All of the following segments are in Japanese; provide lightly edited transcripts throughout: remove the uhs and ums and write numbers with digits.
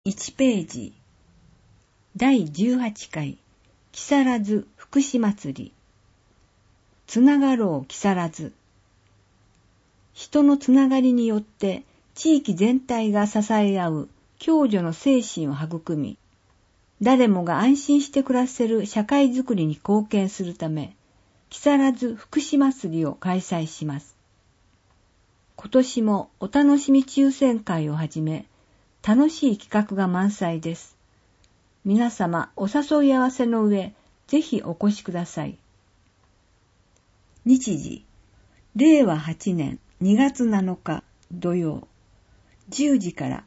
1ページ。第18回木更津福祉祭り。つながろう木更津。人のつながりによって地域全体が支え合う共助の精神を育み、誰もが安心して暮らせる社会づくりに貢献するため、木更津福祉祭りを開催します。今年もお楽しみ抽選会をはじめ、楽しい企画が満載です。皆様お誘い合わせの上、ぜひお越しください。日時、令和8年2月7日土曜、10時から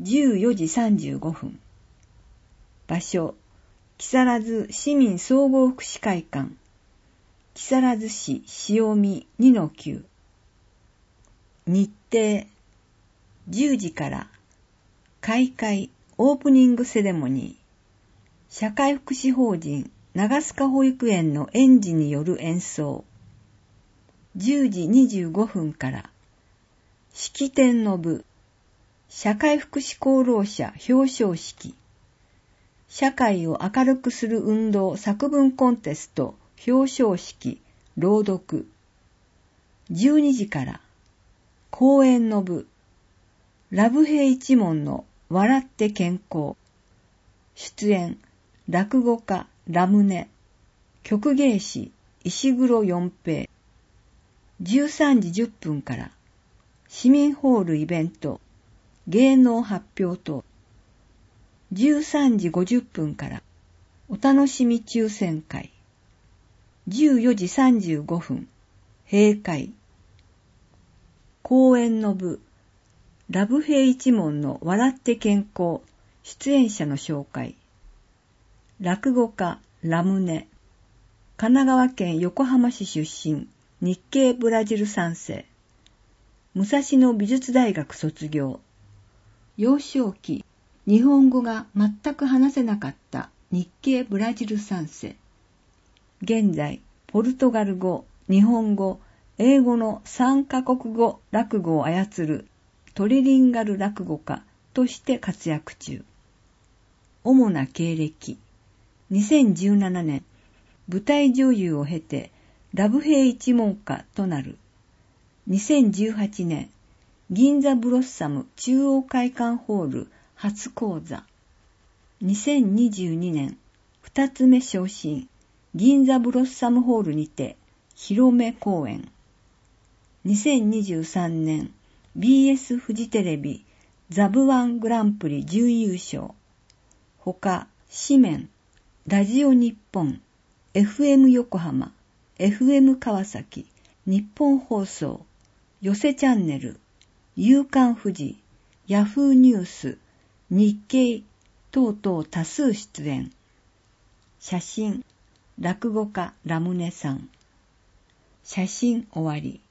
14時35分。場所、木更津市民総合福祉会館、木更津市潮見 2-9。日程、10時から開会オープニングセレモニー、社会福祉法人長須賀保育園の園児による演奏、10時25分から式典の部、社会福祉功労者表彰式、社会を明るくする運動作文コンテスト表彰式朗読、12時から講演の部、ラブヘイ一門の笑って健康、出演落語家ラムネ、曲芸師石黒四平、13時10分から市民ホールイベント芸能発表等、13時50分からお楽しみ抽選会、14時35分閉会、講演の部ラブヘイ一門の笑って健康出演者の紹介、落語家ラムネ、神奈川県横浜市出身、日系ブラジル3世、武蔵野美術大学卒業、幼少期日本語が全く話せなかった日系ブラジル3世、現在ポルトガル語、日本語、英語の3カ国語落語を操るトリリンガル落語家として活躍中。主な経歴、2017年、舞台女優を経てラブヘイ一門家となる。2018年、銀座ブロッサム中央会館ホール初講座。2022年、2つ目昇進、銀座ブロッサムホールにて広め公演。2023年、BS フジテレビザブワングランプリ準優勝。ほか、紙面、ラジオ日本、FM 横浜、FM 川崎、日本放送、寄せチャンネル、夕刊フジ、ヤフーニュース、日経等々多数出演。写真、落語家ラムネさん。写真終わり。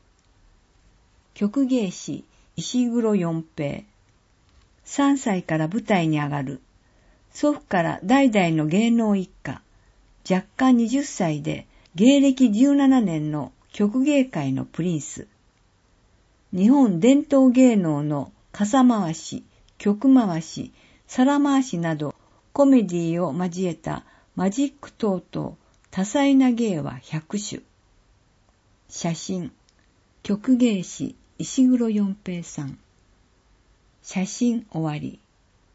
曲芸師石黒四平。3歳から舞台に上がる。祖父から代々の芸能一家。若干20歳で芸歴17年の曲芸界のプリンス。日本伝統芸能の傘回し、曲回し、皿回しなどコメディを交えたマジック等々多彩な芸は100種。写真、曲芸師石黒四平さん。写真終わり。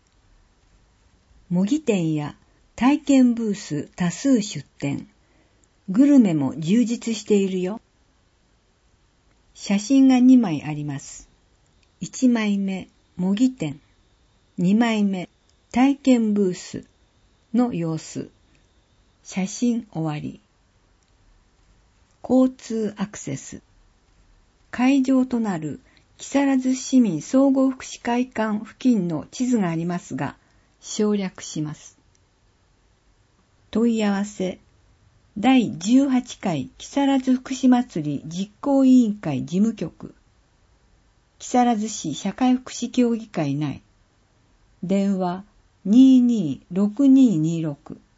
模擬店や体験ブース多数出店。グルメも充実しているよ。写真が2枚あります。1枚目、模擬店。2枚目、体験ブースの様子。写真終わり。交通アクセス。会場となる木更津市民総合福祉会館付近の地図がありますが、省略します。問い合わせ、第18回木更津福祉祭り実行委員会事務局、木更津市社会福祉協議会内、電話226226